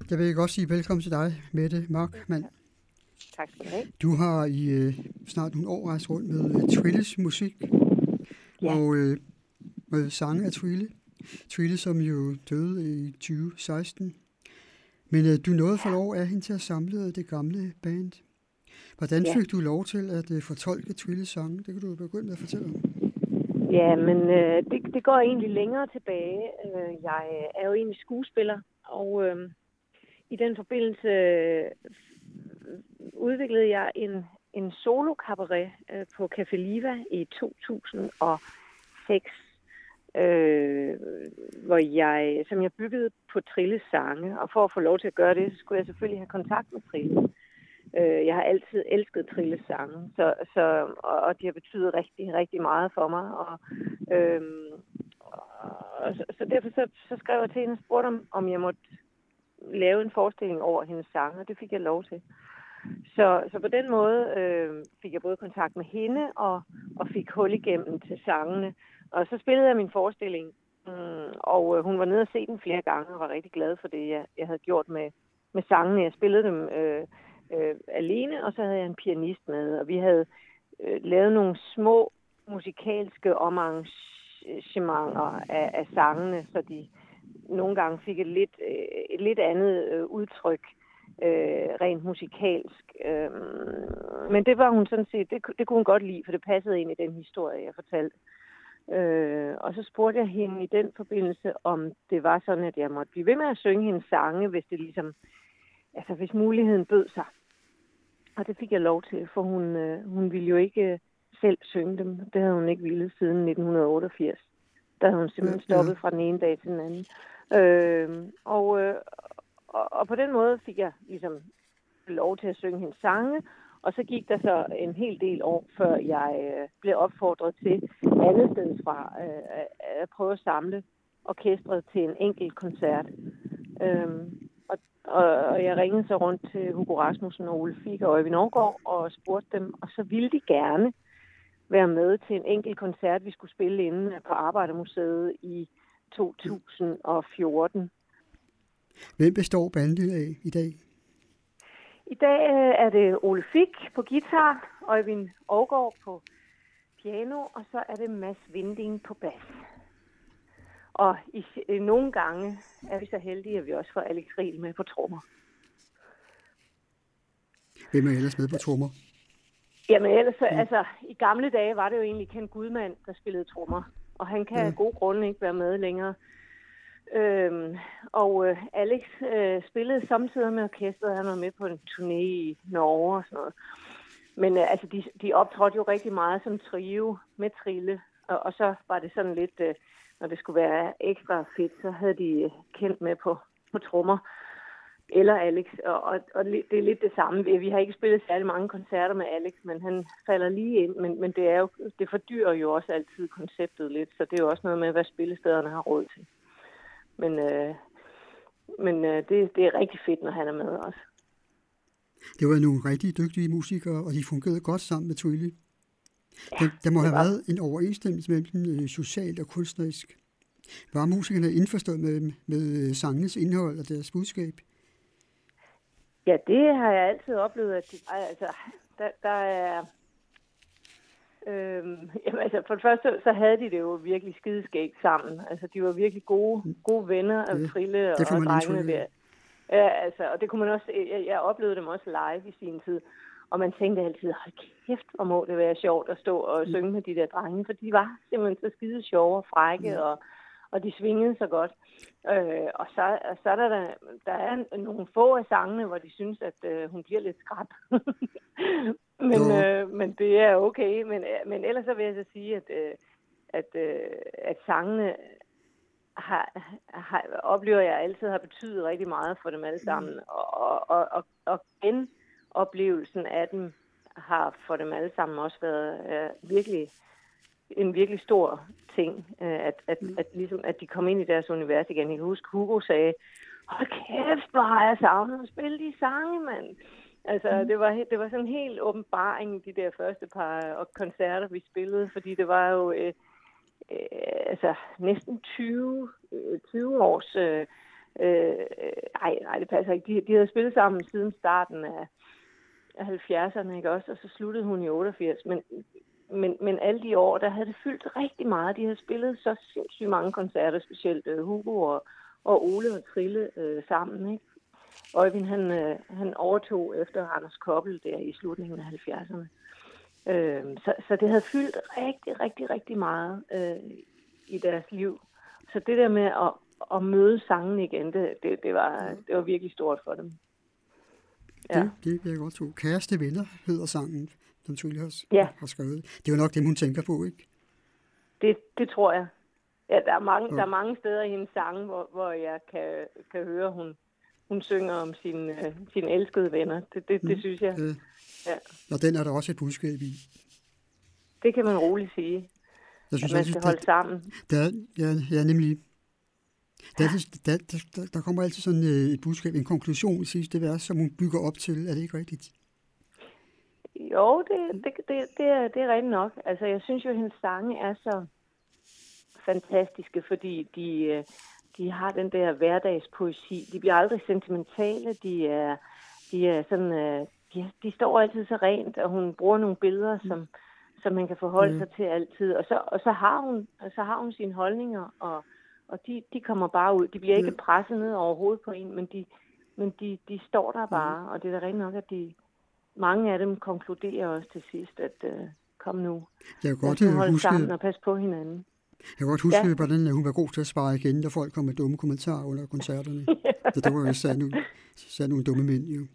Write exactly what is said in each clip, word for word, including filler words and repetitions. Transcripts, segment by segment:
Jeg vil godt sige velkommen til dig, Mette Markmann. Tak skal du have. Du har i øh, snart nogle år rejst rundt med øh, Trilles musik, Ja. og øh, med sange af Trille. Trille, som jo døde i tyve seksten. Men øh, du nåede for lov af hende til at samle det gamle band. Hvordan Ja. fik du lov til at øh, fortolke Trilles sange? Det kan du begynde med at fortælle om. Ja, men øh, det, det går egentlig længere tilbage. Øh, jeg er jo egentlig skuespiller, og øh, i den forbindelse øh, udviklede jeg en, en solo-cabaret øh, på Café Liva i to tusind og seks, øh, hvor jeg, som jeg byggede på Trilles sange. Og for at få lov til at gøre det, så skulle jeg selvfølgelig have kontakt med Trille. Jeg har altid elsket Trilles sange, så, så, og de har betydet rigtig, rigtig meget for mig. Og, øhm, og så, så derfor så, så skrev jeg til hende og spurgte, om, om jeg måtte lave en forestilling over hendes sange, og det fik jeg lov til. Så, så på den måde øh, fik jeg både kontakt med hende og, og fik hul igennem til sangene. Og så spillede jeg min forestilling, mm, og hun var nede og se den flere gange og var rigtig glad for det, jeg, jeg havde gjort med, med sangene. Jeg spillede dem Øh, Øh, alene, og så havde jeg en pianist med, og vi havde øh, lavet nogle små musikalske omarrangementer af, af sangene, så de nogle gange fik et lidt, øh, et lidt andet øh, udtryk, øh, rent musikalsk. Øh, men det var hun sådan set, det, det kunne hun godt lide, for det passede ind i den historie, jeg fortalte. Øh, og så spurgte jeg hende i den forbindelse, om det var sådan, at jeg måtte blive ved med at synge hendes sange, hvis det ligesom Altså, hvis muligheden bød sig. Og det fik jeg lov til, for hun, øh, hun ville jo ikke øh, selv synge dem. Det havde hun ikke ville siden nitten otteogfirs. Der havde hun simpelthen stoppet fra den ene dag til den anden. Øh, og, øh, og, og på den måde fik jeg ligesom lov til at synge hendes sange. Og så gik der så en hel del år, før jeg øh, blev opfordret til andet sted fra øh, at prøve at samle orkestret til en enkelt koncert. Øh, Og jeg ringede så rundt til Hugo Rasmussen og Ole Fick og Øjvind Aagaard og spurgte dem, og så ville de gerne være med til en enkelt koncert, vi skulle spille inde på Arbejdermuseet i to tusind og fjorten. Hvem består bandet af i dag? I dag er det Ole Fick på guitar, Øjvind Aagaard på piano, og så er det Mads Vinding på bas. Og i, i nogle gange er vi så heldige, at vi også får Alex Riel med på trommer. Hvem er ellers med på trommer? Jamen ellers, ja. altså, i gamle dage var det jo egentlig Ken Gudmand, der spillede trommer. Og han kan ja. af gode grunde ikke være med længere. Øhm, og øh, Alex øh, spillede samtidig med orkestret. Han var med på en turné i Norge og sådan noget. Men øh, altså, de, de optrådte jo rigtig meget som trio med Trille. Og, og så var det sådan lidt... Øh, når det skulle være ekstra fedt, så havde de Kent med på, på trommer. Eller Alex. Og, og, og det er lidt det samme. Vi har ikke spillet særlig mange koncerter med Alex, men han falder lige ind. Men, men det, er jo, det fordyrer jo også altid konceptet lidt, så det er jo også noget med, hvad spillestederne har råd til. Men, øh, men øh, det, det er rigtig fedt, når han er med også. Det var nogle rigtig dygtige musikere, og de fungerede godt sammen med Trille. Ja, der, der må have var... været en overensstemmelse mellem dem socialt og kunstnerisk. Var musikerne indforstået med, med sangenes indhold og deres budskab? Ja, det har jeg altid oplevet, at de, altså, der, der er... Øhm, jamen, altså, for det første, så havde de det jo virkelig skideskægt sammen. Altså, de var virkelig gode, gode venner af ja, Trille og, og drengene der. Ja, altså, og det kunne man også... Jeg, jeg oplevede dem også live i sin tid. Og man tænkte altid, hold kæft, hvor må det være sjovt at stå og synge med de der drenge, for de var simpelthen så skide sjove og frække, ja. og, og de svingede så godt. Øh, og så, og så er der, der er nogle få af sangene, hvor de synes, at øh, hun bliver lidt skrab. men, øh, men det er okay. Men, men ellers så vil jeg så sige, at, øh, at, øh, at sangene har, har, oplever jeg altid har betydet rigtig meget for dem alle sammen. Mm. Og, og, og, og gen oplevelsen af dem har for dem alle sammen også været øh, virkelig en virkelig stor ting, øh, at, at, at, ligesom, at de kom ind i deres univers igen. Jeg kan huske, Hugo sagde, hold kæft, hvor har jeg savnet at spille de sange, mand. Altså, det var, det var sådan en helt åbenbaring, de der første par koncerter, vi spillede, fordi det var jo øh, øh, altså, næsten tyve, tyve års... Øh, Øh, ej, nej, det passer ikke. De, de havde spillet sammen siden starten af, af halvfjerdserne, ikke også? Og så sluttede hun i otteogfirs. Men, men, men alle de år, der havde det fyldt rigtig meget. De havde spillet så sindssygt mange koncerter, specielt uh, Hugo og, og Ole og Trille uh, sammen, ikke? Øjvind, han, uh, han overtog efter Anders Koppel der i slutningen af halvfjerdserne. Uh, så, så det havde fyldt rigtig, rigtig, rigtig meget uh, i deres liv. Så det der med at, at møde sangen igen, det, det, det, var, det var virkelig stort for dem. Ja. Det, det vil jeg godt tro. Kæreste venner hedder sangen, som Trille har, ja. har skrevet. Det er jo nok dem, hun tænker på, ikke? Det, det tror jeg. Ja, der er mange, ja. der er mange steder i hendes sange, hvor, hvor jeg kan, kan høre, hun, hun synger om sine, uh, sine elskede venner. Det, det, mm. det synes jeg. Øh. Ja. Og den er der også et budskab i. Det kan man roligt sige. Jeg synes, at man skal holde der, sammen. Der, ja, ja, nemlig. Der, der, der, der, der kommer altid sådan et budskab, en konklusion i sidste vers, som hun bygger op til. Er det ikke rigtigt? Jo, det, det, det, det, er, det er rigtigt nok. Altså, jeg synes jo, at hendes sange er så fantastiske, fordi de, de har den der hverdagspoesi. De bliver aldrig sentimentale. De er, de er sådan, de, de står altid så rent, og hun bruger nogle billeder, som, som man kan forholde mm. sig til altid. Og så, og så har hun, så har hun sine holdninger, og Og de, de kommer bare ud. De bliver ikke ja. presset ned overhovedet på en, men de, men de, de står der bare. Ja. Og det er da rigtig nok, at de, mange af dem konkluderer også til sidst, at uh, kom nu. Jeg kan godt uh, holde huske, sammen og passe på hinanden. Jeg kan godt huske, ja. hvordan hun var god til at spare igen, da folk kom med dumme kommentarer under koncerterne. ja. Så der var jo sat nogle, sat nogle dumme mænd, jo.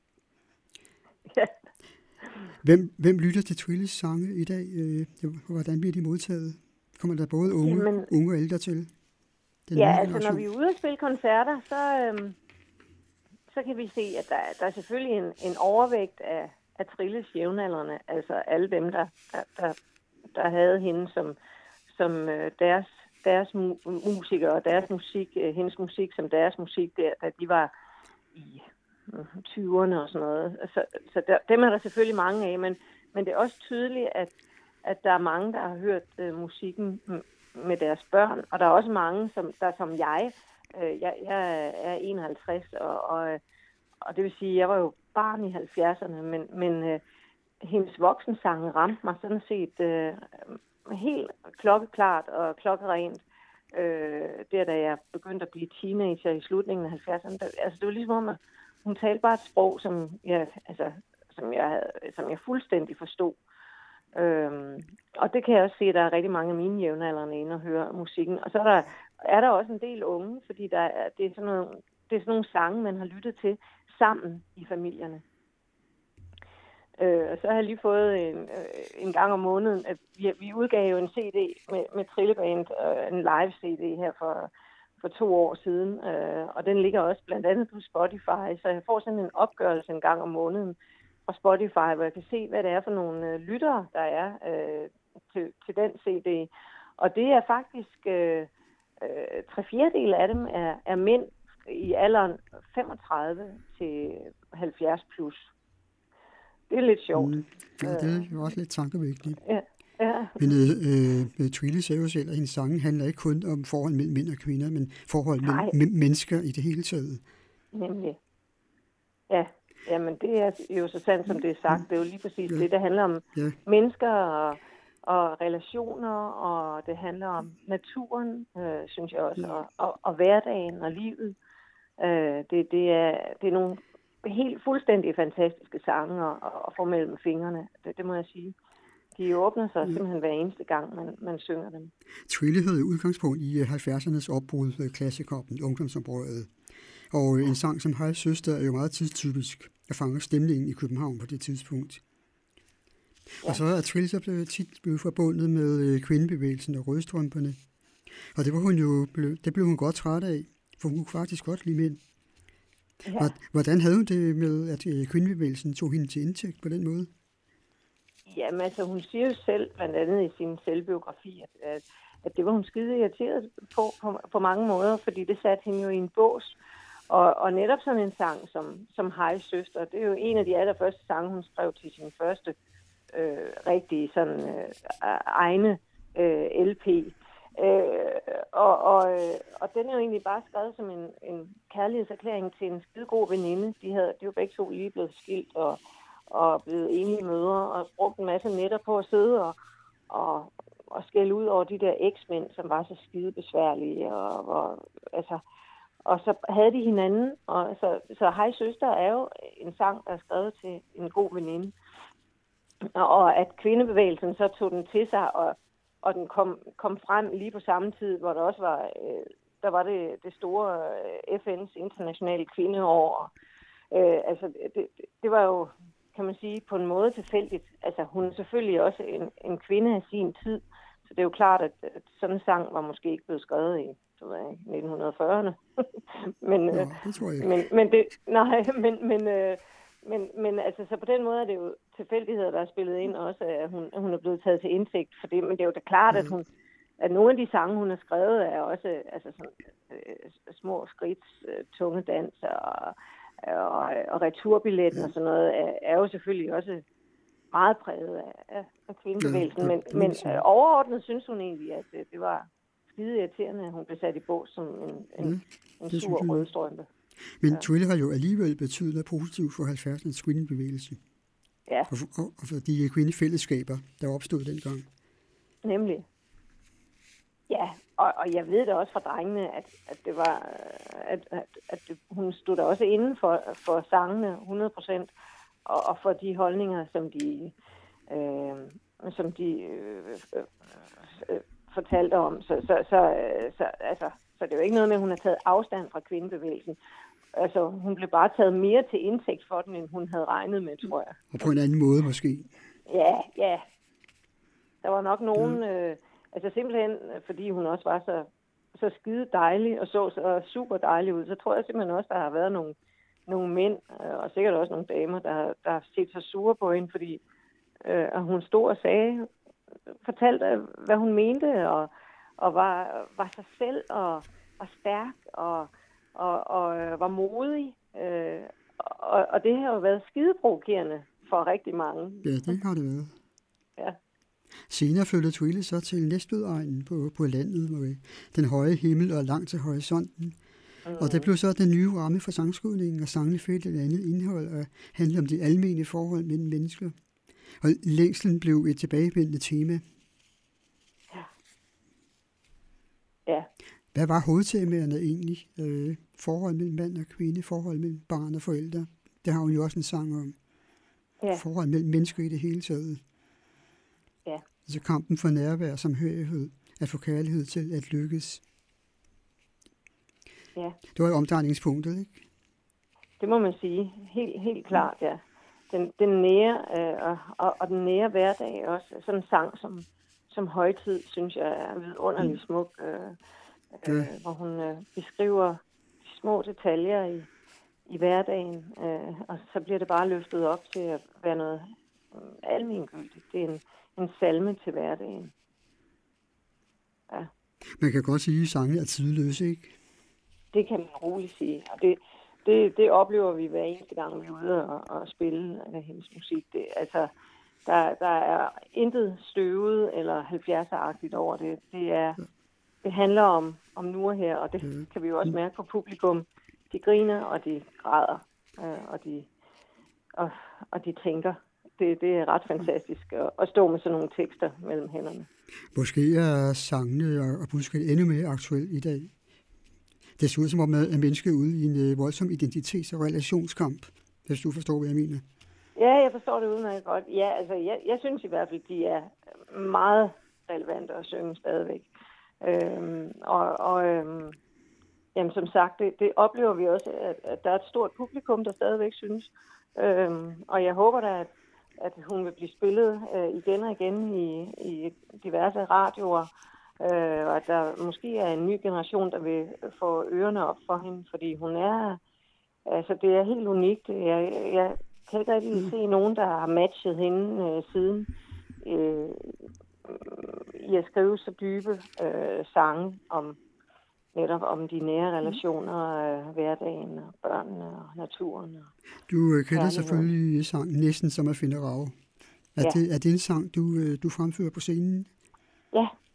Ja. Hvem, hvem lytter til Trilles sange i dag? Hvordan bliver de modtaget? Kommer der både unge, Jamen, unge og ældre til? Ja, altså når vi er ude og spille koncerter, så, øhm, så kan vi se, at der, der er selvfølgelig en, en overvægt af, af Trilles jævnaldrende, altså alle dem, der, der, der, der havde hende som, som øh, deres, deres mu- musikere og deres musik, øh, hendes musik som deres musik, der, da de var i øh, tyverne og sådan noget. Så, så der, dem er der selvfølgelig mange af, men, men det er også tydeligt, at, at der er mange, der har hørt øh, musikken med deres børn, og der er også mange, som, der som jeg, øh, jeg, jeg er enoghalvtreds, og, og, og det vil sige, jeg var jo barn i halvfjerdserne, men, men øh, hendes voksensange ramte mig sådan set øh, helt klokkeklart og klokkerent, øh, der da jeg begyndte at blive teenager i slutningen af halvfjerdserne. Der, altså det var ligesom om, at hun talte bare et sprog, som jeg, altså, som jeg, havde, som jeg fuldstændig forstod. Øhm, og det kan jeg også se, at der er rigtig mange af mine jævnaldrende inde og høre musikken. Og så er der, er der også en del unge, fordi der er, det, er sådan nogle, det er sådan nogle sange, man har lyttet til sammen i familierne. Øh, og så har jeg lige fået en, øh, en gang om måneden, at vi, vi udgav jo en C D med, med Trilleband, øh, en live C D her for, for to år siden. Øh, og den ligger også blandt andet på Spotify, så jeg får sådan en opgørelse en gang om måneden fra Spotify, hvor jeg kan se, hvad det er for nogle øh, lyttere, der er øh, til, til den C D. Og det er faktisk, øh, øh, tre fjerdedele af dem er, er mænd i alderen femogtredive til halvfjerds plus. Det er lidt sjovt. Mm, ja, det er jo også lidt tankevægtigt. Ja, ja. Men øh, øh, Trille sagde jo selv, at hendes sange handler ikke kun om forhold mellem mænd og kvinder, men forhold mellem men, mennesker i det hele taget. Nemlig. Ja. Jamen, det er jo så sandt, som det er sagt. Det er jo lige præcis ja. det, der handler om ja. mennesker og, og relationer, og det handler om naturen, øh, synes jeg også, ja. og, og, og hverdagen og livet. Øh, det, det, er, det er nogle helt fuldstændig fantastiske sange at, at få mellem fingrene, det, det må jeg sige. De åbner sig ja. simpelthen hver eneste gang, man, man synger dem. Trille havde udgangspunkt i halvfjerdsernes opbrud klassekoppen, ungdomsoprøret. Og en sang som Hej Søster er jo meget tidstypisk at fange stemningen i København på det tidspunkt. Ja. Og så er Trille så blevet tit blevet forbundet med kvindebevægelsen og rødstrømperne. Og det var hun jo, det blev hun godt træt af, for hun kunne faktisk godt lide mænd. Ja. Hvordan havde hun det med, at kvindebevægelsen tog hende til indtægt på den måde? Jamen altså, hun siger jo selv, blandt andet i sin selvbiografi, at, at det var hun skide irriteret på, på på mange måder, fordi det satte hende jo i en bås. Og, og netop sådan en sang som, som Hej Søster, det er jo en af de allerførste sange, hun skrev til sin første øh, rigtige sådan, øh, egne øh, L P. Øh, og, og, øh, og den er jo egentlig bare skrevet som en, en kærlighedserklæring til en skide god veninde. De, havde, de var begge to lige blevet skilt og, og blevet enlige mødre og brugt en masse nætter på at sidde og, og, og skælde ud over de der eksmænd, som var så skide besværlige. Og, og, altså, og så havde de hinanden. Og så, så Hej Søster er jo en sang, der er skrevet til en god veninde. Og at kvindebevægelsen så tog den til sig, og, og den kom, kom frem lige på samme tid, hvor der også var, øh, der var det, det store øh, F N's internationale kvindeår. Øh, altså, det, det var jo, kan man sige, på en måde tilfældigt. Altså, hun er selvfølgelig også en, en kvinde af sin tid, så det er jo klart, at, at sådan en sang var måske ikke blevet skrevet i nitten fyrrerne. men, Nå, det tror jeg ikke. Men, men det, nej, men, men, øh, men, men altså, så på den måde er det jo tilfældigheder, der er spillet ind også, at hun, at hun er blevet taget til indsigt for det. Men det er jo da klart, at, hun, at nogle af de sange, hun har skrevet, er også altså sådan, øh, små skridts, øh, tunge dans og, og, og returbilletten og sådan noget, er, er jo selvfølgelig også meget præget af, af, af kvindebevægelsen. Men, men øh, overordnet synes hun egentlig, at øh, det var skide irriterende, at hun blev sat i bås som en, en, ja, en sur rødstrømpe. Men ja. Thriller har jo alligevel betydet noget positivt for halvfjerdsernes kvindebevægelse. Ja. Og for, og for de kvindefællesskaber, der opstod dengang. Nemlig. Ja, og, og jeg ved da også fra drengene, at, at det var, at, at, at det, hun stod der også inden for, for sangene hundrede procent, og, og for de holdninger, som de, øh, som de øh, øh, øh, fortalte om. Så, så, så, så, altså, så det er jo ikke noget med, at hun har taget afstand fra kvindebevægelsen. Altså, hun blev bare taget mere til indtægt for den, end hun havde regnet med, tror jeg. Og på en anden måde måske. Ja, ja. Der var nok nogen, ja. øh, altså simpelthen, fordi hun også var så, så skide dejlig og så så super dejlig ud, så tror jeg simpelthen også, der har været nogle, nogle mænd, øh, og sikkert også nogle damer, der, der har set sig sure på hende, fordi øh, hun stod og sagde, fortalte, hvad hun mente, og, og var, var sig selv, og var stærk, og, og, og var modig. Øh, og, og det har jo været skideprovokerende for rigtig mange. Ja, det har det været. Ja. Senere flyttede Twille så til Næstvedegnen på, på landet, med den høje himmel og langt til horisonten. Mm. Og det blev så den nye ramme for sangskrivningen, og sangene fik et andet indhold og handlede om de almene forhold mellem mennesker. Og længslen blev et tilbagevendende tema. Ja. Ja. Hvad var hovedtemaerne egentlig? Øh, forhold mellem mand og kvinde, forhold mellem barn og forældre. Det har hun jo også en sang om. Ja. Forhold mellem mennesker i det hele taget. Ja. Altså kampen for nærvær, samhørighed, at få kærlighed til at lykkes. Ja. Det var jo omdrejningspunktet, ikke? Det må man sige. Helt, helt klart, ja. Den, den nære, øh, og, og, og den nære hverdag også. Sådan en sang som, som Højtid, synes jeg er vidunderligt smuk. Øh, øh, ja. Hvor hun øh, beskriver de små detaljer i, i hverdagen. Øh, og så bliver det bare løftet op til at være noget øh, almengyldigt. Det er en, en salme til hverdagen. Ja. Man kan godt sige, at sangen er tidløse, ikke? Det kan man roligt sige. Og det, det, det oplever vi hver eneste gang, vi er ude og, og spille af hendes musik. Det, altså, der, der er intet støvet eller halvfjerdser-agtigt over det. Det, er, det handler om, om nu og her, og det kan vi jo også mærke på publikum. De griner, og de græder, og de, og, og de tænker. Det, det er ret fantastisk at, at stå med sådan nogle tekster mellem hænderne. Måske er sangene og budskabet endnu mere aktuelt i dag. Det ser ud som om, at mennesket er ude i en voldsom identitets- og relationskamp, hvis du forstår, hvad jeg mener. Ja, jeg forstår det udmærket godt. Ja, altså, jeg, jeg synes i hvert fald, de er meget relevante at synge stadigvæk. Øhm, og og øhm, jamen, som sagt, det, det oplever vi også, at, at der er et stort publikum, der stadigvæk synes. Øhm, og jeg håber da, at, at hun vil blive spillet øh, igen og igen i, i diverse radioer, øh, og at der måske er en ny generation, der vil få ørerne op for hende, fordi hun er, altså det er helt unikt. Jeg, jeg kan ikke rigtig se nogen, der har matchet hende øh, siden øh, i at skrive så dybe øh, sange om netop om de nære relationer, øh, hverdagen og børnene og naturen. Og du øh, kender selvfølgelig sangen Næsten som at finde rav. Er, ja. det, er det en sang, du, øh, du fremfører på scenen? Ja,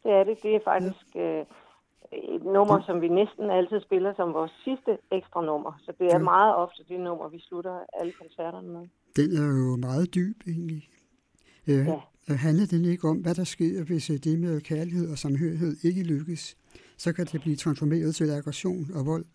Det er det. Det er faktisk øh, et nummer, som vi næsten altid spiller som vores sidste ekstra nummer. Så det er ja. meget ofte det nummer, vi slutter alle koncerterne med. Den er jo meget dyb, egentlig. Øh, ja. Handler den ikke om, hvad der sker, hvis det med kærlighed og samhørighed ikke lykkes? Så kan det blive transformeret til aggression og vold.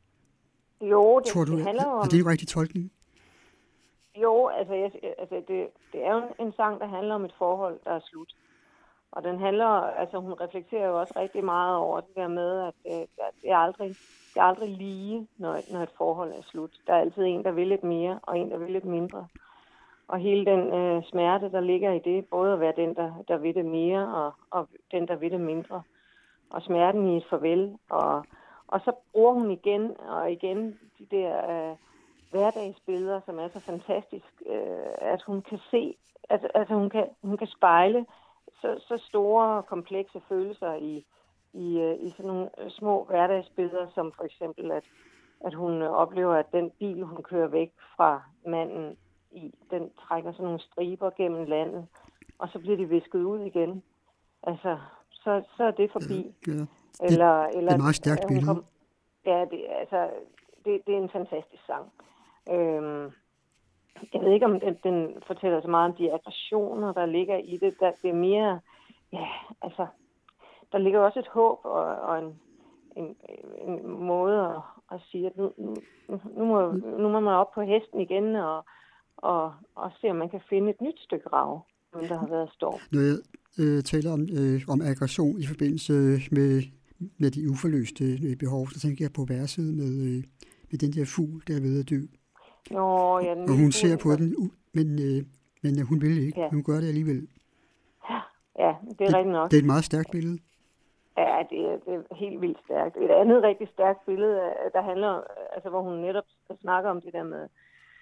Jo, det, Tror du, det handler om... Er det en rigtig tolkning? Jo, altså, jeg, altså det, det er jo en sang, der handler om et forhold, der er slut. Og den handler, altså hun reflekterer jo også rigtig meget over det der med, at øh, det, er aldrig, det er aldrig lige, når et, når et forhold er slut. Der er altid en, der vil lidt mere, og en, der vil lidt mindre. Og hele den øh, smerte, der ligger i det, både at være den, der, der vil det mere, og, og den, der vil det mindre. Og smerten i et farvel. Og, og så bruger hun igen og igen de der øh, hverdagsbilleder, som er så fantastisk, øh, at hun kan se, altså, altså hun, kan, hun kan spejle så, så store, komplekse følelser i, i, øh, i sådan nogle små hverdagsbilleder, som for eksempel, at, at hun oplever, at den bil, hun kører væk fra manden i, den trækker sådan nogle striber gennem landet, og så bliver de visket ud igen. Altså, så, så er det forbi. Ja, ja. Eller, det, eller, det er meget stærkt billede. Kom, ja, det, altså, det, det er en fantastisk sang. Øhm, jeg ved ikke, om den, den fortæller så meget om de aggressioner, der ligger i det. Der, det er mere, ja, altså, der ligger også et håb og, og en, en, en måde at, at sige, at nu, nu, nu, må, nu må man op på hesten igen og, og, og se, om man kan finde et nyt stykke rav, som der har været storm. Når jeg øh, taler om, øh, om aggression i forbindelse med, med de uforløste øh, behov, så tænker jeg på verset med, øh, med den der fugl, der er ved at dø. Nå, ja, den og hun ser på den, men, øh, men hun vil ikke. Ja. Hun gør det alligevel. Ja, ja det er det, rigtigt nok. Det er et meget stærkt billede. Ja, det er, det er helt vildt stærkt. Et andet rigtig stærkt billede, der handler, altså hvor hun netop snakker om det der med,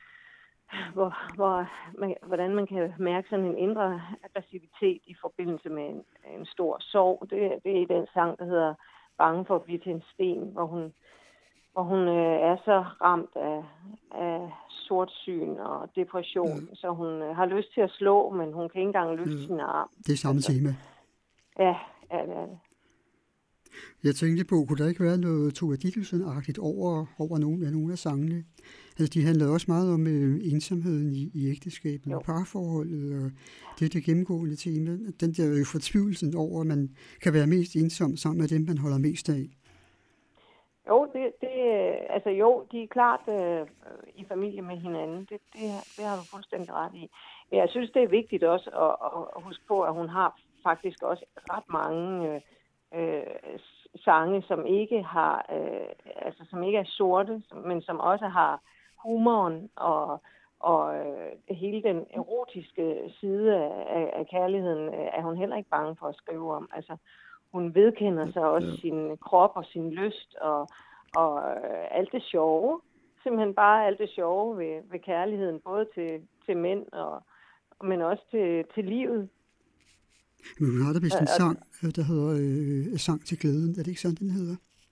hvor, hvor man, hvordan man kan mærke sådan en indre aggressivitet i forbindelse med en, en stor sorg. Det, det er i den sang, der hedder Bange for at blive til en sten, hvor hun, hvor hun øh, er så ramt af, af sortsyn og depression, ja. Så hun øh, har lyst til at slå, men hun kan ikke engang løfte ja. sin arm. Det er samme altså, tema. Ja, ja, det er det. Jeg tænkte på, kunne der ikke være noget Tove Ditlevsen-agtigt over, over nogle af nogle af sangene? Altså, de handlede også meget om øh, ensomheden i, i ægteskabet og parforholdet, og det er det gennemgående tema. Den der øh, fortvivlelsen over, at man kan være mest ensom sammen med dem, man holder mest af. Jo, det, det, altså jo, de er klart øh, i familie med hinanden. Det, det, det har du fuldstændig ret i. Men jeg synes, det er vigtigt også at, at huske på, at hun har faktisk også ret mange øh, øh, sange, som ikke har, øh, altså som ikke er sorte, men som også har humoren og, og øh, hele den erotiske side af, af kærligheden, øh, er hun heller ikke bange for at skrive om. Altså, hun vedkender sig også ja. sin krop og sin lyst og, og øh, alt det sjove. Simpelthen bare alt det sjove ved, ved kærligheden, både til, til mænd, og, men også til, til livet. Men hun har da vist en sang, der hedder øh, Sang til glæden. Er det ikke sådan, den hedder?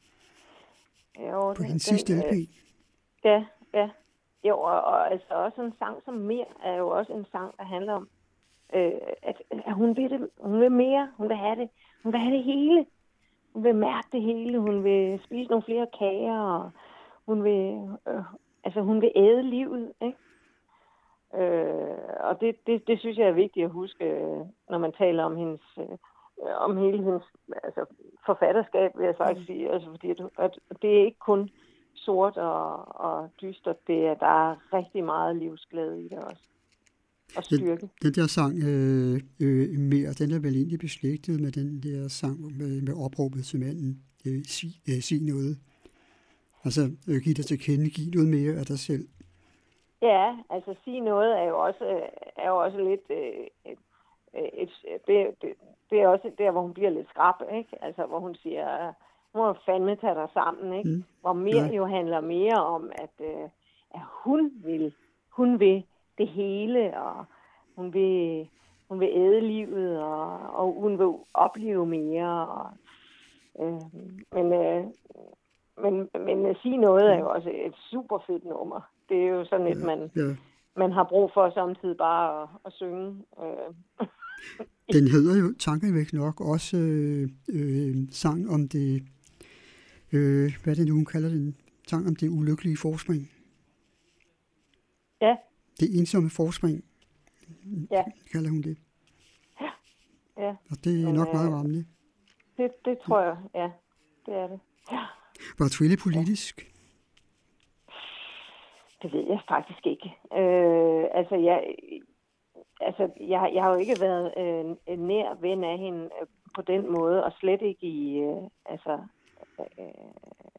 Jo, på hendes sidste L P. Øh, ja, ja. Jo, og, og altså også en sang som Mere er jo også en sang, der handler om, øh, at, at hun, vil det, hun vil mere, hun vil have det. Hun vil have det hele. Hun vil mærke det hele. Hun vil spise nogle flere kager, og hun vil, øh, altså hun vil æde livet, ikke? Øh, og det, det, det synes jeg er vigtigt at huske, når man taler om hendes, øh, om hele hendes altså forfatterskab, vil jeg faktisk sige. Altså, fordi at, at det er ikke kun sort og, og dystert, det er, der er rigtig meget livsglæde i det også. Og styrke. Den, den der sang, øh, øh, Mere, den er vel egentlig beslægtet med den der sang med, med opråbet til manden, øh, sig, øh, sig noget. Altså, øh, giv dig til kende, giv noget mere af dig selv. Ja, altså sige noget er jo også, er jo også lidt, øh, et, et, det, det, det er også der, hvor hun bliver lidt skrap, ikke? Altså, hvor hun siger, nu må du fandme tage dig sammen, ikke? Mm. Hvor mere ja. jo handler mere om, at, øh, at hun vil, hun vil det hele, og hun vil, hun vil æde livet, og, og hun vil opleve mere. Og, øh, men, øh, men, men at sige noget er jo også et super fedt nummer. Det er jo sådan et, man, ja. man har brug for samtidig bare at, at synge. Øh. Den hedder jo tankevækkende nok også øh, øh, sang om det, øh, hvad er det nu, hun kalder den? Sang om det ulykkelige forspring. Ja. Det ensomme forspring, ja. kalder hun det. Ja. ja. Og det er Men, nok meget øh, rammende. Det, det tror jeg, ja. Det er det. Ja. Var Twille politisk? Ja. Det ved jeg faktisk ikke. Øh, altså, jeg, altså jeg, jeg har jo ikke været øh, nær ven af hende øh, på den måde, og slet ikke i, øh, altså, øh,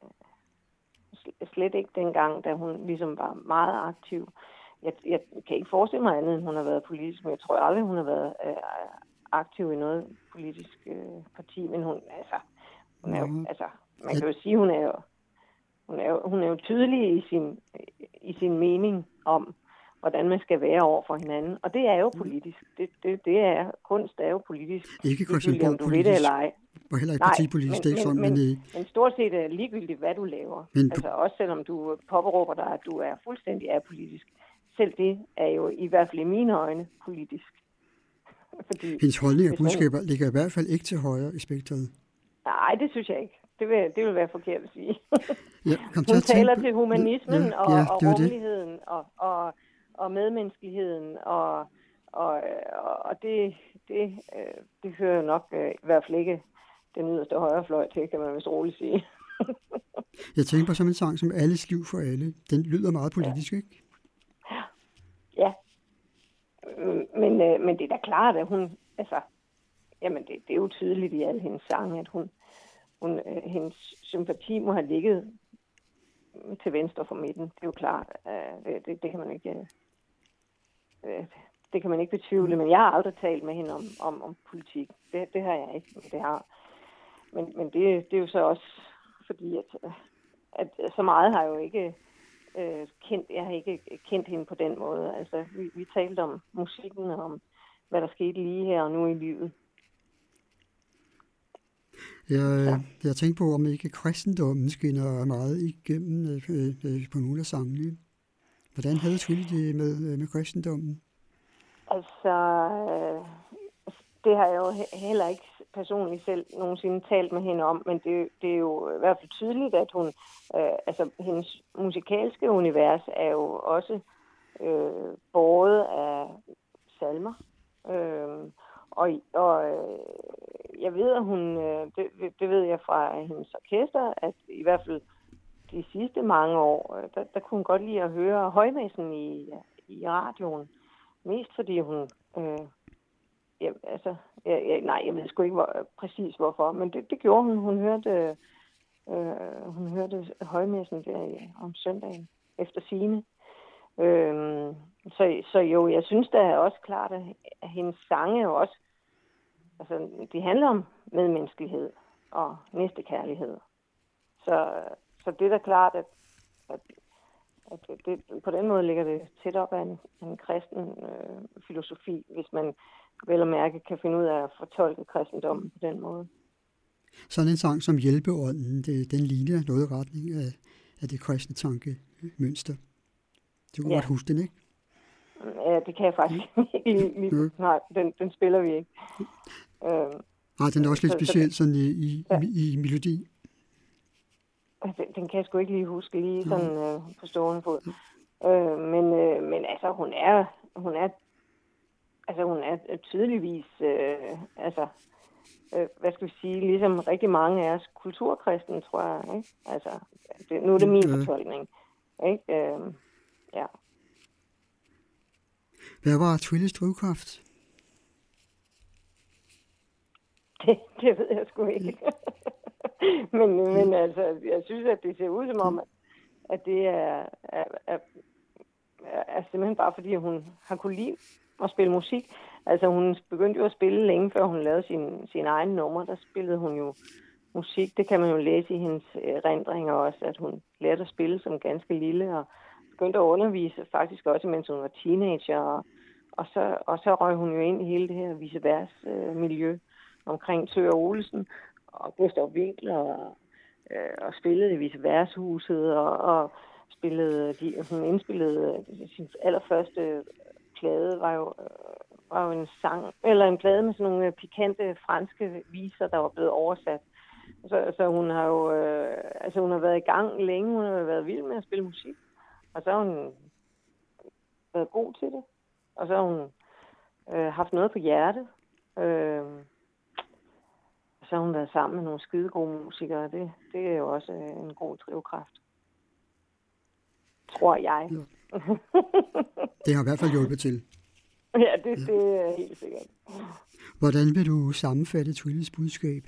slet ikke dengang, da hun ligesom var meget aktiv. Jeg, jeg kan ikke forestille mig andet, end hun har været politisk, men jeg tror aldrig, hun har været øh, aktiv i noget politisk øh, parti, men hun, altså, hun er jo, altså, man kan jo sige, hun er jo, hun er jo, hun er jo tydelig i sin, i sin mening om, hvordan man skal være over for hinanden. Og det er jo politisk. Det, det, det er, kunst er jo politisk. Ikke Christiansborg politisk. Eller ej. Og heller ikke partipolitisk. Nej, men, sådan, men, men, men stort set er ligegyldigt, hvad du laver. Men, altså også selvom du påberåber dig, at du er fuldstændig apolitisk. Selv det er jo i hvert fald i mine øjne politisk. Fordi, hendes holdning og budskaber ligger i hvert fald ikke til højre i spektret. Nej, det synes jeg ikke. Det vil, det vil være forkert at sige. Ja, hun til taler tænke... til humanismen ja, og, ja, og rummeligheden og, og, og medmenneskeligheden. Og, og, og det, det, det hører jo nok i hvert fald ikke den yderste højrefløj til, kan man vist roligt sige. Jeg tænker på som en sang som Alles liv for alle. Den lyder meget politisk, ja. ikke? Ja. Men, men det er da klart, at hun... altså, jamen, det, det er jo tydeligt i alle hendes sange, at hun, hun, hendes sympati må have ligget til venstre for midten. Det er jo klart. Det, det, det kan man ikke... Det kan man ikke betvivle, men jeg har aldrig talt med hende om, om, om politik. Det, det har jeg ikke. Men, det, har, men, men det, det er jo så også fordi, at, at så meget har jeg jo ikke øh, kendt. Jeg har ikke kendt hende på den måde. Altså, vi, vi talte om musikken og om, hvad der skete lige her og nu i livet. Jeg, jeg tænkte på, om ikke kristendommen skinner meget igennem øh, øh, på nogle af sangene. Hvordan havde Twille det med, med kristendommen? Altså, øh, det har jeg jo heller ikke personligt selv nogensinde talt med hende om, men det, det er jo i hvert fald tydeligt, at hun, øh, altså hendes musikalske univers er jo også øh, båret af salmer. Øh, og og øh, jeg ved, at hun, øh, det, det ved jeg fra hendes orkester, at i hvert fald de sidste mange år, der, der kunne hun godt lide at høre højmessen i, i radioen. Mest fordi hun, øh, ja, altså, ja, ja, nej, jeg ved sgu ikke hvor, præcis hvorfor, men det, det gjorde hun. Hun hørte, øh, hun hørte højmessen der om søndagen efter sigende. Øh, så, så jo, jeg synes da også klart, at, at hendes sange jo også, altså, de handler om medmenneskelighed og næstekærlighed. Så, så det er da klart, at, at at det, på den måde ligger det tæt op af en, en kristen øh, filosofi, hvis man vel og mærke kan finde ud af at fortolke kristendommen på den måde. Sådan en sang som Hjælpeånden, det, den ligner noget i retning af, af det kristne tankemønster. Du kan ja. godt huske den, ikke? Ja, det kan jeg faktisk ikke lige. lige. Ja. Nej, den, den spiller vi ikke. Øh, Nej, den er også lidt så, speciel sådan i, i, ja. i, i melodi. Den, den kan jeg sgu ikke lige huske lige sådan øh, på stående fod. Øh, men, øh, men altså, hun er, hun er, altså, hun er tydeligvis, øh, altså, øh, hvad skal vi sige, ligesom rigtig mange af os kulturkristne, tror jeg, ikke? Altså, det, nu er det min fortolkning, ikke? Øh, ja. Hvad var Twilles drivkraft? Det, det ved jeg sgu ikke. men, men altså, jeg synes, at det ser ud som om, at, at det er, er, er, er simpelthen bare fordi, hun har kunne lide at spille musik. Altså, hun begyndte jo at spille længe, før hun lavede sin, sin egen nummer. Der spillede hun jo musik. Det kan man jo læse i hendes erindringer også, at hun lærte at spille som ganske lille, og begyndte at undervise faktisk også, mens hun var teenager. Og, og, så, og så røg hun jo ind i hele det her vice-vers-miljø øh, omkring Thøger Olesen og Gustav Winckler, og, øh, og spillede i Vice-Vers-huset, og, og spillede, de, hun indspillede sin allerførste plade, var jo, øh, var jo en sang, eller en plade med sådan nogle pikante franske viser, der var blevet oversat. Så, så hun har jo øh, altså hun har været i gang længe, hun har været vild med at spille musik, og så har hun været god til det, og så har hun øh, haft noget på hjertet, øh, og så har hun været sammen med nogle skide gode musikere, det, det er jo også en god drivkraft, tror jeg. Ja. Det har i hvert fald hjulpet til. Ja, det, ja. det er helt sikkert. Hvordan vil du sammenfatte Twillys budskab?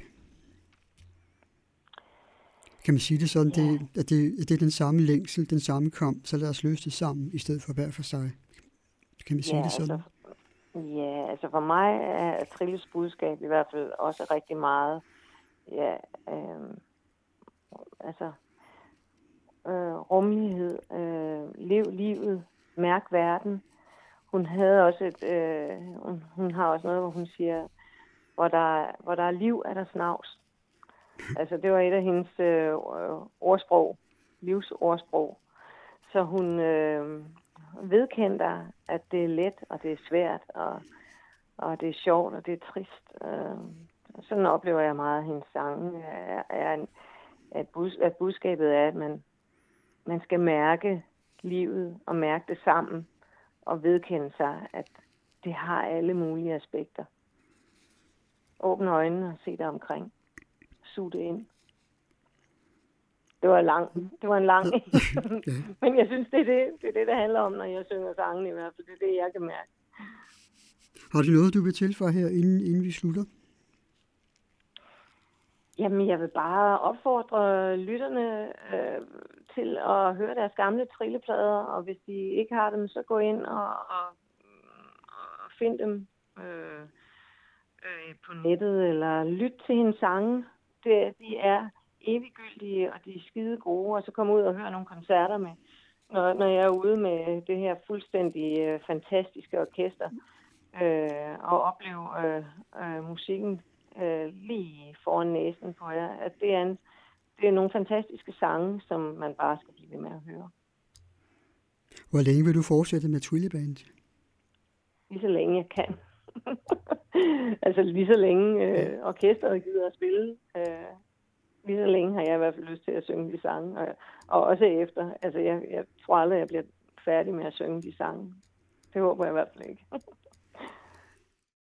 Kan man sige det sådan, ja. det, at, det, at det er den samme længsel, den samme kamp, så lad os løse det sammen, i stedet for hver for sig? Kan man sige ja, det sådan? Altså, ja, altså for mig er Trilles budskab i hvert fald også rigtig meget, ja, øh, altså øh, rummelighed, øh, lev livet, mærk verden. Hun havde også et, øh, hun, hun har også noget, hvor hun siger, hvor der, hvor der er liv, er der snavs. Altså, det var et af hendes øh, ordsprog, livsordsprog. Så hun øh, vedkender, at det er let, og det er svært, og, og det er sjovt, og det er trist. Øh, sådan oplever jeg meget, at hendes sange er, er en, at, bud, at budskabet er, at man, man skal mærke livet, og mærke det sammen, og vedkende sig, at det har alle mulige aspekter. Åbne øjnene og se dig omkring. Sug det ind. Det var lang. Det var en lang. Men jeg synes, det er det, det er det, det handler om, når jeg synger sangen i hvert fald. Det er det, jeg kan mærke. Har du noget, du vil tilføje her, inden, inden vi slutter? Jamen, jeg vil bare opfordre lytterne øh, til at høre deres gamle trilleplader, og hvis de ikke har dem, så gå ind og, og, og find dem øh, øh, på nettet, eller lyt til hendes sange. Det, de er eviggyldige, og de er skide gode, og så komme ud og høre nogle koncerter med, når, når jeg er ude med det her fuldstændig øh, fantastiske orkester, øh, og opleve øh, øh, musikken øh, lige foran næsen på jer, at det er, en, det er nogle fantastiske sange, som man bare skal blive ved med at høre. Hvor længe vil du fortsætte med Twilly Band? Lige så længe jeg kan. Altså lige så længe øh, orkestret gider at spille, øh, lige så længe har jeg i hvert fald lyst til at synge de sange, og, og også efter. Altså jeg, jeg tror aldrig, jeg bliver færdig med at synge de sange. Det håber jeg i hvert fald ikke.